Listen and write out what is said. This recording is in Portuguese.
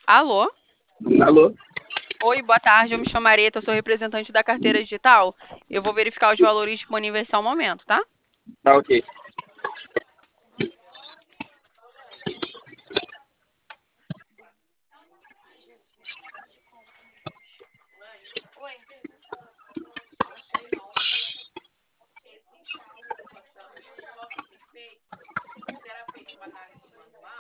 Alô? Alô? Oi, boa tarde. Eu me chamo Mareta, eu sou representante da carteira digital. Eu vou verificar os valores disponíveis só um momento, tá? Tá ok.